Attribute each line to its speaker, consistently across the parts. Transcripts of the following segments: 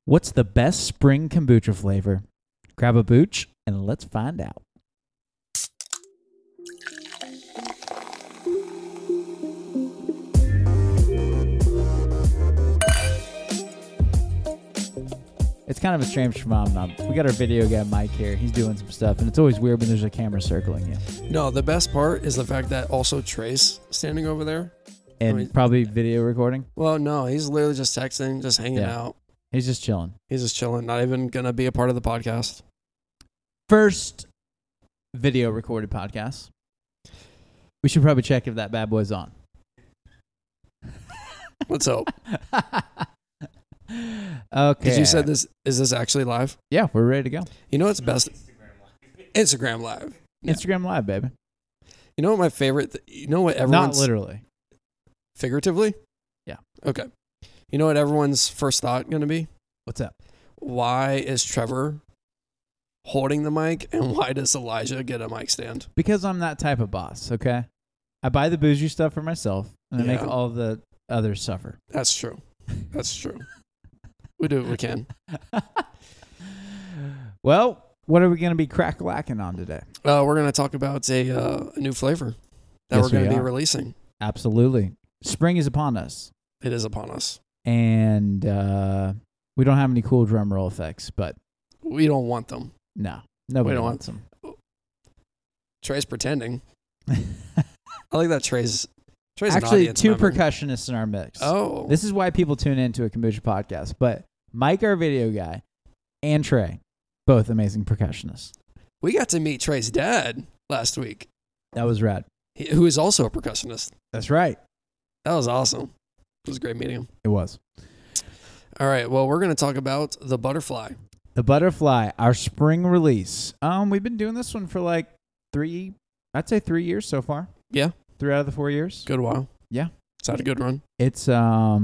Speaker 1: What's the best spring kombucha flavor? Grab a booch and let's find out. It's kind of a strange phenomenon. We got our video guy Mike here. He's doing some stuff, and it's always weird when there's a camera circling you.
Speaker 2: No, the best part is the fact that also Trace standing over there.
Speaker 1: And probably video recording.
Speaker 2: Well, no, he's literally just texting, just hanging out.
Speaker 1: He's just chilling.
Speaker 2: He's just chilling, not even going to be a part of the podcast.
Speaker 1: First video recorded podcast. We should probably check if that bad boy's on.
Speaker 2: Let's hope.
Speaker 1: Okay.
Speaker 2: Because you said this, is this actually live?
Speaker 1: Yeah, we're ready to go.
Speaker 2: You know what's best? Instagram Live.
Speaker 1: Instagram Live, baby.
Speaker 2: You know what my favorite, you know what everyone's...
Speaker 1: Not literally.
Speaker 2: Figuratively?
Speaker 1: Yeah.
Speaker 2: Okay. You know what everyone's first thought going to be?
Speaker 1: What's up?
Speaker 2: Why is Trevor holding the mic, and why does Elijah get a mic stand?
Speaker 1: Because I'm that type of boss, okay? I buy the bougie stuff for myself, and I make all the others suffer.
Speaker 2: That's true. That's true. We do what we can.
Speaker 1: Well, what are we going to be crack-lacking on today?
Speaker 2: We're going to talk about a new flavor that we're going to be releasing.
Speaker 1: Absolutely. Spring is upon us.
Speaker 2: It is upon us.
Speaker 1: And we don't have any cool drum roll effects, but...
Speaker 2: We don't want them.
Speaker 1: No. Nobody wants them.
Speaker 2: Trey's pretending. I like that Trey's
Speaker 1: actually
Speaker 2: an
Speaker 1: two
Speaker 2: member.
Speaker 1: Percussionists in our mix.
Speaker 2: Oh.
Speaker 1: This is why people tune into a kombucha podcast. But Mike, our video guy, and Trey, both amazing percussionists.
Speaker 2: We got to meet Trey's dad last week.
Speaker 1: That was rad.
Speaker 2: Who is also a percussionist.
Speaker 1: That's right.
Speaker 2: That was awesome. It was a great meeting him.
Speaker 1: It was.
Speaker 2: All right. Well, we're going to talk about the Butterfly.
Speaker 1: The Butterfly, our spring release. We've been doing this one for like 3 years so far.
Speaker 2: Yeah.
Speaker 1: 3 out of the 4 years.
Speaker 2: Good while.
Speaker 1: Yeah.
Speaker 2: It's had a good run.
Speaker 1: It's I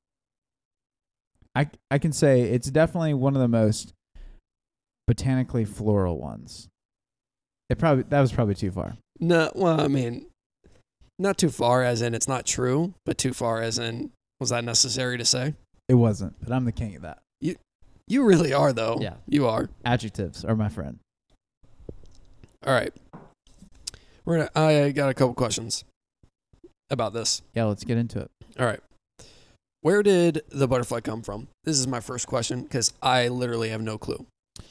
Speaker 1: can say it's definitely one of the most botanically floral ones. That was probably too far.
Speaker 2: No, well, I mean, not too far as in it's not true, but too far as in was that necessary to say?
Speaker 1: It wasn't, but I'm the king of that.
Speaker 2: You really are, though.
Speaker 1: Yeah.
Speaker 2: You are.
Speaker 1: Adjectives are my friend.
Speaker 2: All right. I got a couple questions about this.
Speaker 1: Yeah, let's get into it.
Speaker 2: All right. Where did the butterfly come from? This is my first question because I literally have no clue.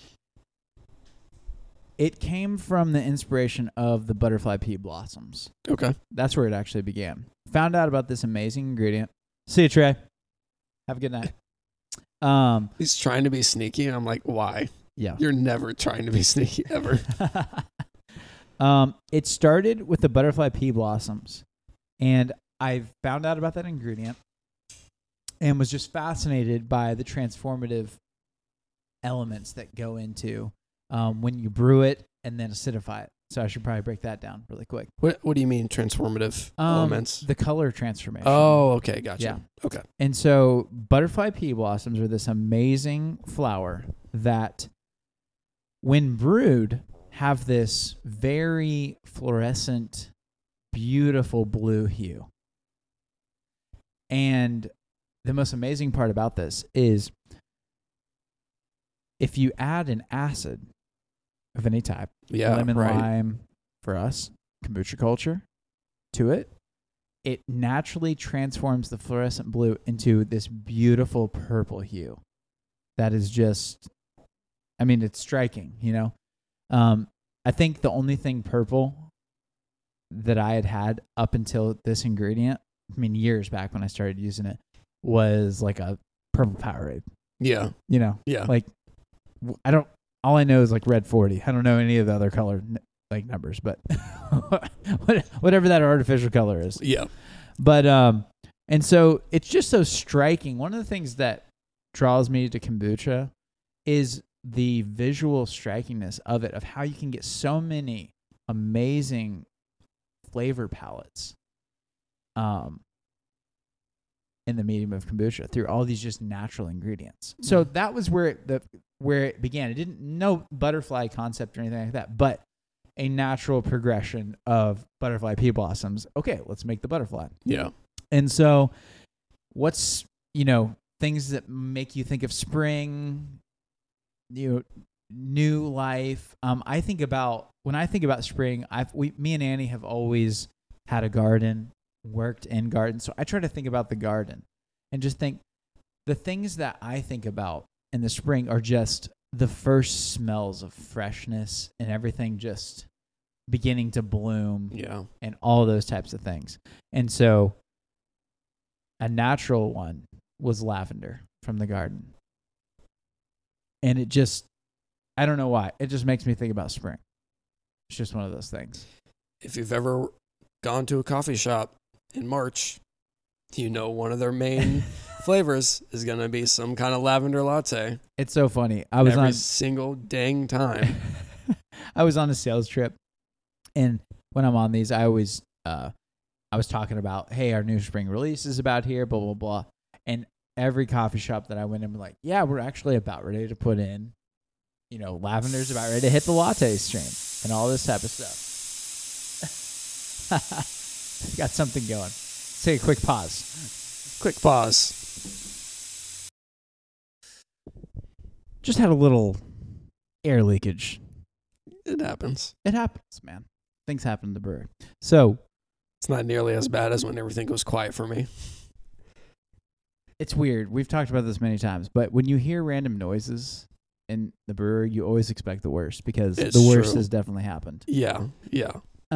Speaker 1: It came from the inspiration of the butterfly pea blossoms.
Speaker 2: Okay.
Speaker 1: That's where it actually began. Found out about this amazing ingredient. See you, Trey. Have a good night.
Speaker 2: He's trying to be sneaky. I'm like, why?
Speaker 1: Yeah.
Speaker 2: You're never trying to be sneaky ever.
Speaker 1: It started with the butterfly pea blossoms, and I found out about that ingredient and was just fascinated by the transformative elements that go into when you brew it and then acidify it. So I should probably break that down really quick.
Speaker 2: What do you mean transformative elements?
Speaker 1: The color transformation.
Speaker 2: Oh, okay. Gotcha.
Speaker 1: Yeah.
Speaker 2: Okay.
Speaker 1: And so butterfly pea blossoms are this amazing flower that when brewed have this very fluorescent, beautiful blue hue. And the most amazing part about this is if you add an acid of any type, lemon, lime for us, kombucha culture, to it, it naturally transforms the fluorescent blue into this beautiful purple hue. That is just, I mean, it's striking, you know? I think the only thing purple that I had up until this ingredient, I mean, years back when I started using it, was like a purple Powerade.
Speaker 2: Yeah.
Speaker 1: You know?
Speaker 2: Yeah.
Speaker 1: Like, all I know is like red 40. I don't know any of the other color like numbers, but whatever that artificial color is.
Speaker 2: Yeah.
Speaker 1: But, and so it's just so striking. One of the things that draws me to kombucha is the visual strikingness of it, of how you can get so many amazing flavor palettes in the medium of kombucha through all these just natural ingredients. So that was where it began. It didn't no butterfly concept or anything like that, but a natural progression of butterfly pea blossoms. Okay, let's make the butterfly.
Speaker 2: Yeah.
Speaker 1: And so what's, things that make you think of spring, new life. When I think about spring, me and Annie have always had a garden, worked in gardens. So I try to think about the garden and just think the things that I think about in the spring are just the first smells of freshness and everything just beginning to bloom.
Speaker 2: Yeah. And
Speaker 1: all those types of things. And so a natural one was lavender from the garden. And it just, I don't know why, it just makes me think about spring. It's just one of those things.
Speaker 2: If you've ever gone to a coffee shop in March, one of their main flavors is going to be some kind of lavender latte.
Speaker 1: It's so funny. Every
Speaker 2: single dang time.
Speaker 1: I was on a sales trip, and when I'm on these, I always, I was talking about, hey, our new spring release is about here, blah, blah, blah. And every coffee shop that I went in was like, yeah, we're actually about ready to put in, lavender's about ready to hit the latte stream and all this type of stuff. Got something going. Let's take a quick pause.
Speaker 2: Quick pause.
Speaker 1: Just had a little air leakage.
Speaker 2: It happens.
Speaker 1: It happens, man. Things happen in the brewery. So
Speaker 2: it's not nearly as bad as when everything goes quiet for me.
Speaker 1: It's weird. We've talked about this many times, but when you hear random noises in the brewery, you always expect the worst because the worst has definitely happened.
Speaker 2: Yeah. Yeah.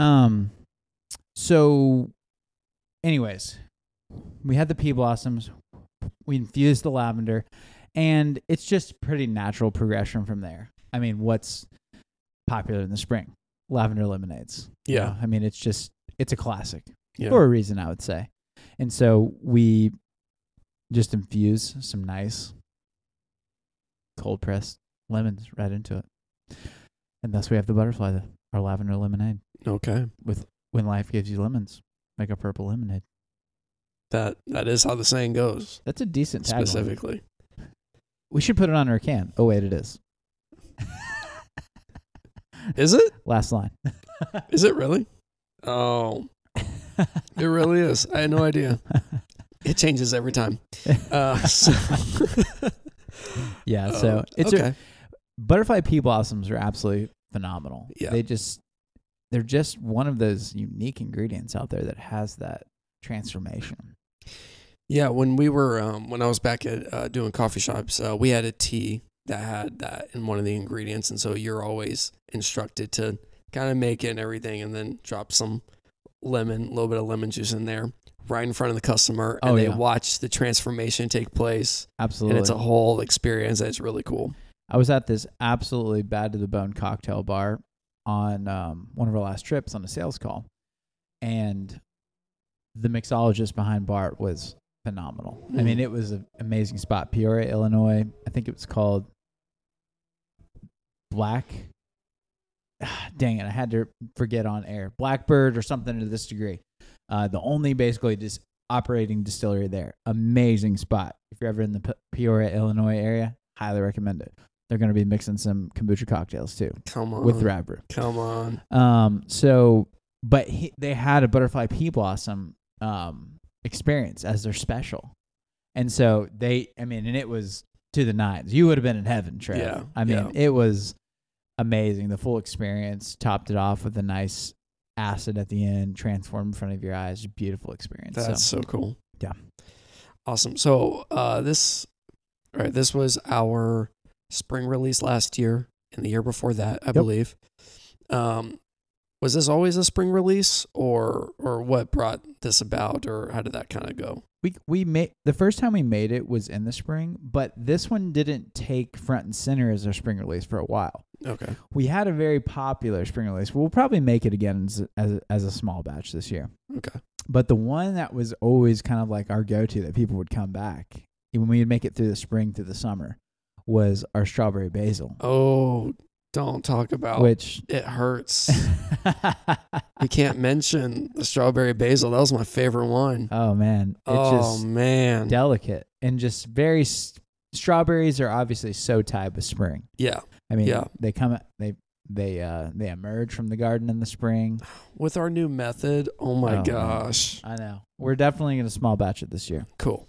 Speaker 1: So anyways, we had the pea blossoms. We infused the lavender, and it's just pretty natural progression from there. I mean, what's popular in the spring? Lavender lemonades.
Speaker 2: Yeah.
Speaker 1: It's a classic for a reason, I would say. And so we just infuse some nice cold pressed lemons right into it. And thus we have the butterfly, our lavender lemonade.
Speaker 2: Okay.
Speaker 1: With when life gives you lemons, make a purple lemonade.
Speaker 2: That is how the saying goes.
Speaker 1: That's a decent tagline.
Speaker 2: Specifically.
Speaker 1: We should put it on our can. Oh, wait, it is.
Speaker 2: Is it?
Speaker 1: Last line.
Speaker 2: Is it really? Oh, it really is. I had no idea. It changes every time. So
Speaker 1: it's okay. Butterfly pea blossoms are absolutely phenomenal.
Speaker 2: Yeah.
Speaker 1: They're just one of those unique ingredients out there that has that transformation.
Speaker 2: Yeah, when we were when I was back at doing coffee shops, we had a tea that had that in one of the ingredients, and so you're always instructed to kind of make it and everything, and then drop some a little bit of lemon juice in there, right in front of the customer, and they watch the transformation take place.
Speaker 1: Absolutely,
Speaker 2: and it's a whole experience that's really cool.
Speaker 1: I was at this absolutely bad to the bone cocktail bar on one of our last trips on a sales call, and the mixologist behind Bart was phenomenal. I mean, it was an amazing spot. Peoria, Illinois. I think it was called dang it, I had to forget on air. Blackbird or something to this degree. The only basically just operating distillery there. Amazing spot. If you're ever in the Peoria, Illinois area, highly recommend it. They're going to be mixing some kombucha cocktails too.
Speaker 2: Come on.
Speaker 1: With Rad Brew.
Speaker 2: Come on.
Speaker 1: But they had a butterfly pea blossom experience as their special. And so and it was to the nines. You would have been in heaven, Trev.
Speaker 2: Yeah.
Speaker 1: It was amazing. The full experience, topped it off with a nice acid at the end, transformed in front of your eyes. Beautiful experience.
Speaker 2: That's so cool.
Speaker 1: Yeah.
Speaker 2: Awesome. So this was our spring release last year and the year before that, I believe. Was this always a spring release, or what brought this about, or how did that kind of go?
Speaker 1: We made the first time we made it was in the spring, but this one didn't take front and center as our spring release for a while.
Speaker 2: Okay.
Speaker 1: We had a very popular spring release. We'll probably make it again as a small batch this year.
Speaker 2: Okay.
Speaker 1: But the one that was always kind of like our go-to that people would come back when we'd make it through the spring through the summer was our strawberry basil.
Speaker 2: Oh, don't talk about
Speaker 1: which
Speaker 2: it hurts. You can't mention the strawberry basil. That was my favorite one.
Speaker 1: Oh man.
Speaker 2: Man.
Speaker 1: Delicate and just very strawberries are obviously so tied with spring.
Speaker 2: Yeah.
Speaker 1: I mean, they come they emerge from the garden in the spring.
Speaker 2: With our new method, oh my gosh.
Speaker 1: Man. I know. We're definitely going to small batch it this year.
Speaker 2: Cool.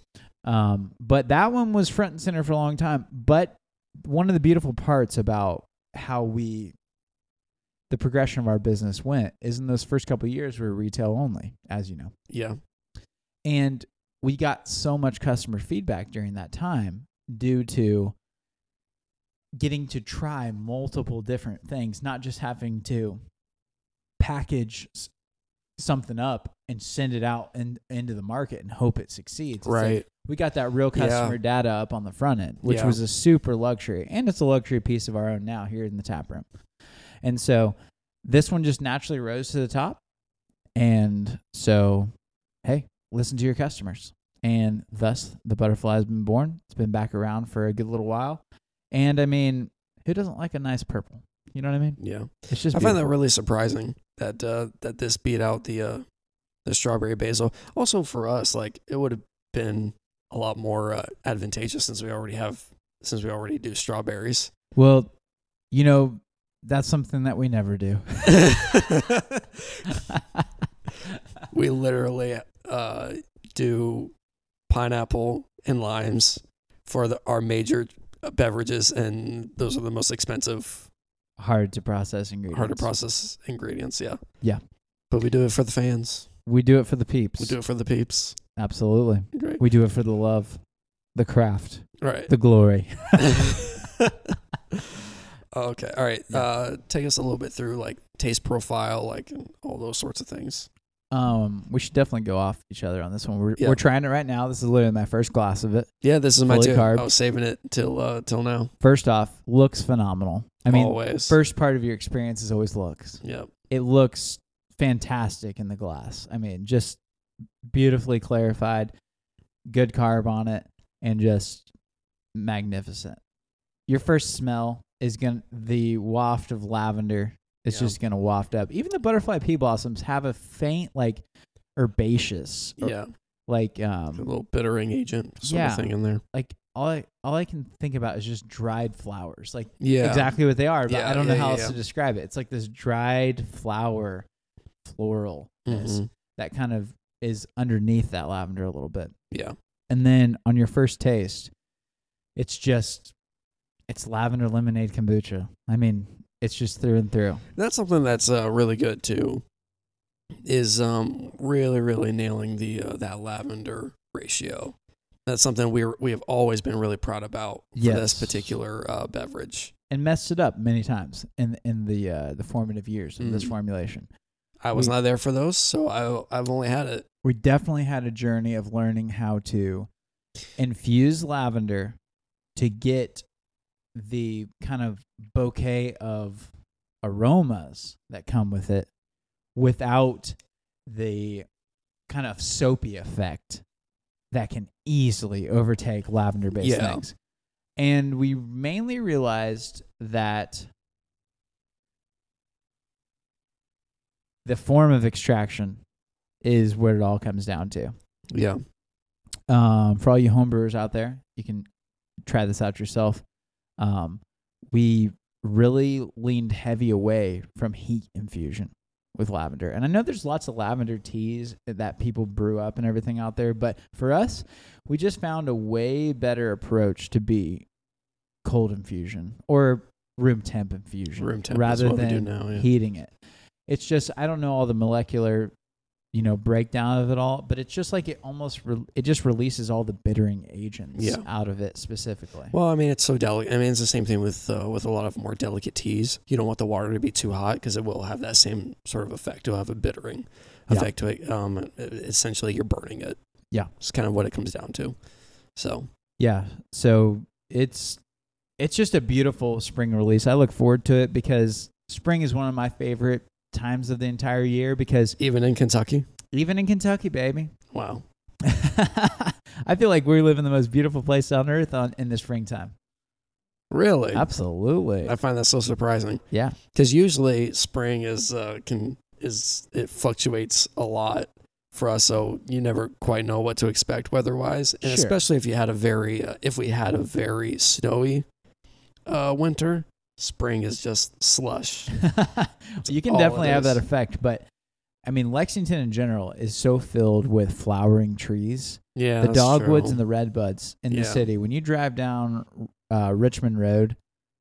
Speaker 1: But that one was front and center for a long time. But one of the beautiful parts about how the progression of our business went is in those first couple of years we were retail only, as you know.
Speaker 2: Yeah.
Speaker 1: And we got so much customer feedback during that time due to getting to try multiple different things, not just having to package something up and send it out into the market and hope it succeeds. It's
Speaker 2: right.
Speaker 1: Like we got that real customer data up on the front end, which was a super luxury. And it's a luxury piece of our own now here in the tap room. And so this one just naturally rose to the top. And so, hey, listen to your customers. And thus, the butterfly has been born. It's been back around for a good little while. And, I mean, who doesn't like a nice purple? You know what I mean?
Speaker 2: Yeah.
Speaker 1: It's just
Speaker 2: I find that really surprising that that this beat out the strawberry basil. Also, for us, like, it would have been a lot more advantageous since we already do strawberries.
Speaker 1: Well, you know, that's something that we never do.
Speaker 2: We literally do pineapple and limes for our major beverages, and those are the most expensive,
Speaker 1: hard to process ingredients. Yeah.
Speaker 2: Yeah. But we do it for the fans.
Speaker 1: We do it for the peeps. Absolutely.
Speaker 2: Great.
Speaker 1: We do it for the love, the craft,
Speaker 2: right,
Speaker 1: the glory.
Speaker 2: Okay. All right. Take us a little bit through like taste profile, like and all those sorts of things.
Speaker 1: We should definitely go off each other on this one. We're trying it right now. This is literally my first glass of it.
Speaker 2: Yeah, this is my
Speaker 1: fully carb.
Speaker 2: I was saving it till now.
Speaker 1: First off, looks phenomenal. I mean,
Speaker 2: always.
Speaker 1: First part of your experience is always looks.
Speaker 2: Yep.
Speaker 1: It looks fantastic in the glass. I mean, just beautifully clarified, good carb on it, and just magnificent. Your first smell is the waft of lavender. It's just going to waft up. Even the butterfly pea blossoms have a faint, like, herbaceous. Like, a
Speaker 2: little bittering agent sort of thing in there.
Speaker 1: Like, all I can think about is just dried flowers. Like, exactly what they are, but I don't know how else to describe it. It's like this dried flower floralness that kind of is underneath that lavender a little bit.
Speaker 2: Yeah.
Speaker 1: And then on your first taste, it's lavender lemonade kombucha. I mean, it's just through and through.
Speaker 2: That's something that's really good too. Is really, really nailing that lavender ratio. That's something we have always been really proud about for this particular beverage.
Speaker 1: And messed it up many times in the formative years of this formulation.
Speaker 2: I was not there for those, so I've only had it.
Speaker 1: We definitely had a journey of learning how to infuse lavender to get the kind of bouquet of aromas that come with it without the kind of soapy effect that can easily overtake lavender-based things. And we mainly realized that the form of extraction is what it all comes down to.
Speaker 2: Yeah.
Speaker 1: For all you homebrewers out there, you can try this out yourself. We really leaned heavy away from heat infusion with lavender. And I know there's lots of lavender teas that people brew up and everything out there, but for us, we just found a way better approach to be cold infusion or room temp infusion rather than heating it. It's just, I don't know all the molecular breakdown of it all, but it's just like it just releases all the bittering agents out of it specifically.
Speaker 2: Well, I mean, it's so delicate. I mean, it's the same thing with a lot of more delicate teas. You don't want the water to be too hot because it will have that same sort of effect. It'll have a bittering effect to it. Essentially, you're burning it.
Speaker 1: Yeah.
Speaker 2: It's kind of what it comes down to. So.
Speaker 1: Yeah. So it's just a beautiful spring release. I look forward to it because spring is one of my favorite times of the entire year because
Speaker 2: even in Kentucky,
Speaker 1: baby.
Speaker 2: Wow.
Speaker 1: I feel like we live in the most beautiful place on earth in the springtime.
Speaker 2: Really?
Speaker 1: Absolutely.
Speaker 2: I find that so surprising.
Speaker 1: Yeah.
Speaker 2: Because usually spring it fluctuates a lot for us, so you never quite know what to expect weather-wise, and especially if we had a very snowy winter. Spring is just slush.
Speaker 1: You can definitely have that effect, but I mean, Lexington in general is so filled with flowering trees.
Speaker 2: Yeah,
Speaker 1: the dogwoods and the redbuds in the
Speaker 2: Yeah.
Speaker 1: city. When you drive down Richmond Road,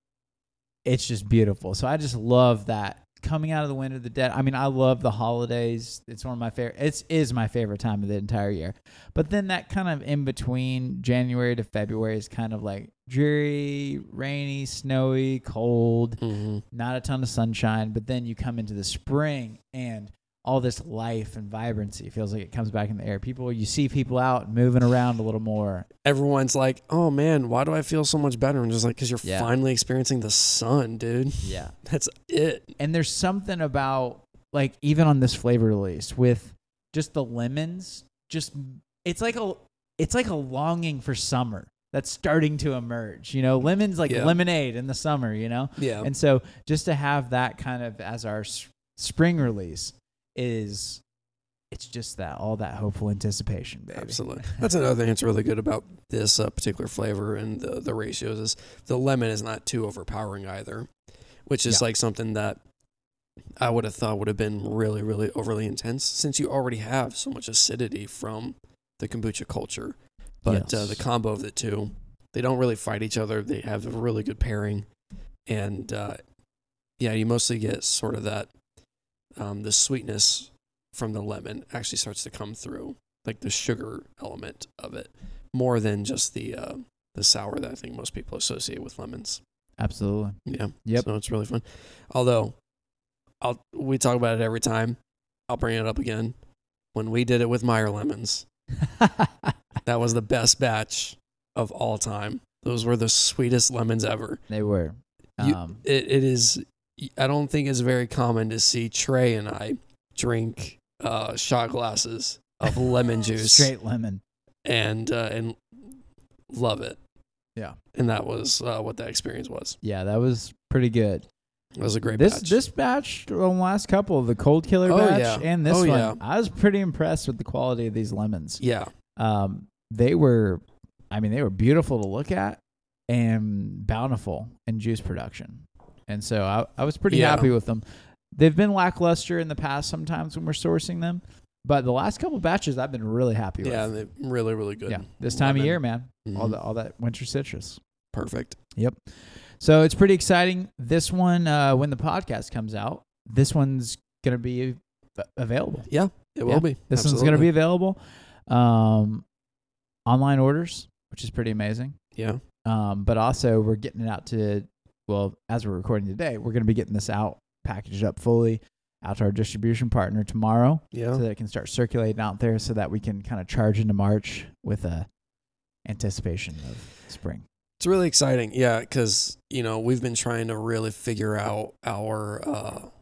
Speaker 1: it's just beautiful. So I just love that coming out of the Wind of the Dead. I mean, I love the holidays. It's one of my favorite. It is my favorite time of the entire year. But then that kind of in between January to February is kind of like dreary, rainy, snowy, cold, not a ton of sunshine. But then you come into the spring and all this life and vibrancy feels like it comes back in the air. You see people out moving around a little more.
Speaker 2: Everyone's like, oh man, why do I feel so much better? And just like, because you're finally experiencing the sun, dude.
Speaker 1: Yeah.
Speaker 2: That's it.
Speaker 1: And there's something about, like, even on this flavor release with just the lemons, it's like a longing for summer that's starting to emerge. You know, lemons like lemonade in the summer, you know?
Speaker 2: Yeah.
Speaker 1: And so just to have that kind of as our spring release, it's just that all that hopeful anticipation, baby.
Speaker 2: Absolutely. That's another thing that's really good about this particular flavor and the ratios is the lemon is not too overpowering either, which is like something that I would have thought would have been really, really overly intense since you already have so much acidity from the kombucha culture. But the combo of the two, they don't really fight each other. They have a really good pairing. And you mostly get sort of that the sweetness from the lemon actually starts to come through, like the sugar element of it, more than just the sour that I think most people associate with lemons.
Speaker 1: Absolutely.
Speaker 2: Yeah.
Speaker 1: Yep.
Speaker 2: So it's really fun. Although, we talk about it every time. I'll bring it up again. When we did it with Meyer lemons, that was the best batch of all time. Those were the sweetest lemons ever.
Speaker 1: They were.
Speaker 2: It is. I don't think it's very common to see Trey and I drink shot glasses of lemon juice,
Speaker 1: straight lemon, and
Speaker 2: love it.
Speaker 1: Yeah,
Speaker 2: and that was what that experience was.
Speaker 1: Yeah, that was pretty good.
Speaker 2: It was a great batch.
Speaker 1: This batch, the last couple, the Cold Killer batch, and this one, I was pretty impressed with the quality of these lemons.
Speaker 2: Yeah,
Speaker 1: they were beautiful to look at and bountiful in juice production. And so I was pretty happy with them. They've been lackluster in the past sometimes when we're sourcing them, but the last couple batches I've been really happy with.
Speaker 2: Yeah, they're really, really good.
Speaker 1: Yeah, this time of year, man, all that winter citrus.
Speaker 2: Perfect.
Speaker 1: Yep. So it's pretty exciting. This one, when the podcast comes out, this one's going to be available.
Speaker 2: Yeah, it will be.
Speaker 1: This one's going to be available. Online orders, which is pretty amazing.
Speaker 2: Yeah.
Speaker 1: But also we're getting it out to, well, as we're recording today, we're going to be getting this out, packaged up fully, out to our distribution partner tomorrow.
Speaker 2: Yeah.
Speaker 1: So that it can start circulating out there so that we can kind of charge into March with a anticipation of spring.
Speaker 2: It's really exciting. Yeah, because, we've been trying to really figure out our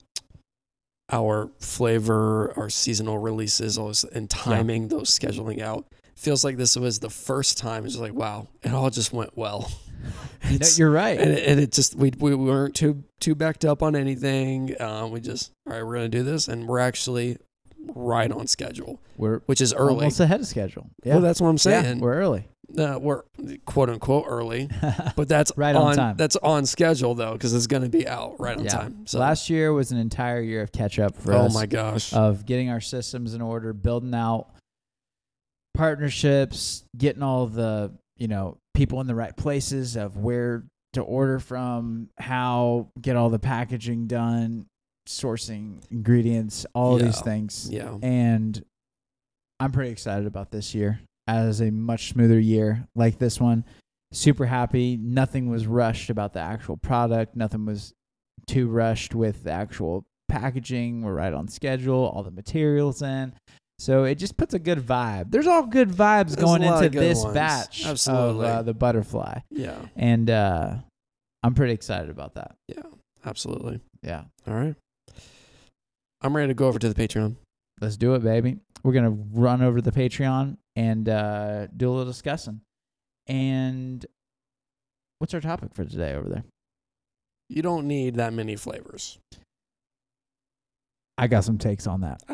Speaker 2: flavor, our seasonal releases, and timing those, scheduling out. Feels like this was the first time. It's just like, wow, it all just went well.
Speaker 1: You're right.
Speaker 2: And it just, we weren't too backed up on anything. We just, all right, we're going to do this. And we're actually right on schedule, which is early.
Speaker 1: Almost ahead of schedule. Yeah.
Speaker 2: Well, that's what I'm saying.
Speaker 1: Yeah, we're early.
Speaker 2: We're quote unquote early, but that's
Speaker 1: right on time.
Speaker 2: That's on schedule though, because it's going to be out right on time. So
Speaker 1: last year was an entire year of catch up for us.
Speaker 2: Oh my gosh!
Speaker 1: Of getting our systems in order, building out partnerships, getting all the people in the right places of where to order from, how get all the packaging done, sourcing ingredients, all of these things.
Speaker 2: Yeah,
Speaker 1: and I'm pretty excited about this year. As a much smoother year like this one. Super happy. Nothing was rushed about the actual product. Nothing was too rushed with the actual packaging. We're right on schedule. All the materials in. So it just puts a good vibe. There's all good vibes going into this batch of the butterfly.
Speaker 2: Yeah.
Speaker 1: And I'm pretty excited about that.
Speaker 2: Yeah, absolutely.
Speaker 1: Yeah.
Speaker 2: All right. I'm ready to go over to the Patreon.
Speaker 1: Let's do it, baby. We're going to run over to the Patreon and do a little discussing. And what's our topic for today over there?
Speaker 2: You don't need that many flavors.
Speaker 1: I got some takes on that.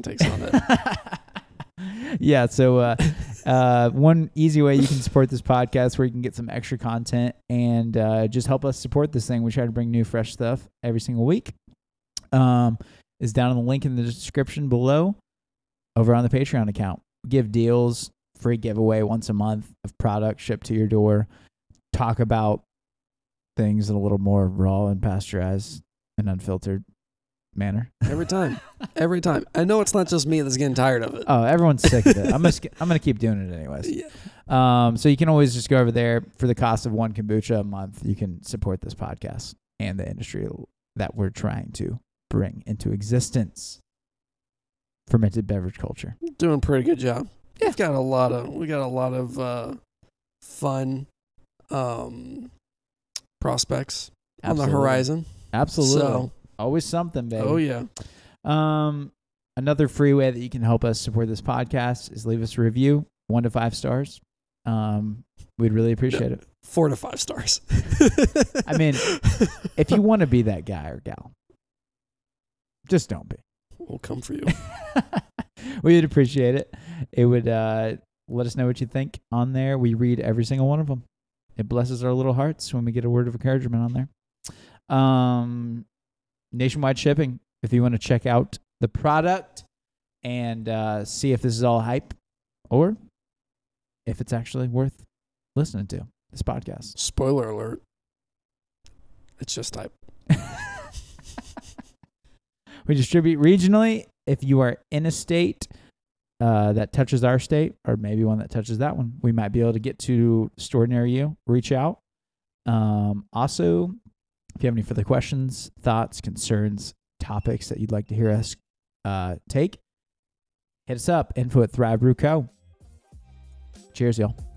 Speaker 1: Yeah, so one easy way you can support this podcast where you can get some extra content and just help us support this thing. We try to bring new, fresh stuff every single week. is down in the link in the description below over on the Patreon account. We give deals, free giveaway once a month of product shipped to your door. Talk about things in a little more raw and pasteurized and unfiltered manner.
Speaker 2: Every time. I know it's not just me that's getting tired of it.
Speaker 1: Oh, everyone's sick of it. I'm gonna keep doing it anyways.
Speaker 2: Yeah.
Speaker 1: So you can always just go over there for the cost of one kombucha a month. You can support this podcast and the industry that we're trying to bring into existence. Fermented beverage culture.
Speaker 2: Doing a pretty good job.
Speaker 1: Yeah.
Speaker 2: We got a lot of fun prospects on the horizon.
Speaker 1: Absolutely.
Speaker 2: So,
Speaker 1: always something, baby.
Speaker 2: Oh yeah.
Speaker 1: Another free way that you can help us support this podcast is leave us a review, 1 to 5 stars. We'd really appreciate it.
Speaker 2: 4 to 5 stars.
Speaker 1: I mean, if you want to be that guy or gal, just don't be.
Speaker 2: We'll come for you.
Speaker 1: We would appreciate it. It would let us know what you think on there. We read every single one of them. It blesses our little hearts when we get a word of encouragement on there. Nationwide shipping. If you want to check out the product and see if this is all hype or if it's actually worth listening to, this podcast.
Speaker 2: Spoiler alert. It's just hype.
Speaker 1: We distribute regionally. If you are in a state that touches our state, or maybe one that touches that one, we might be able to get to a store near you. Reach out. Also, if you have any further questions, thoughts, concerns, topics that you'd like to hear us take, hit us up. Info@Thrive Brew Co. Cheers, y'all.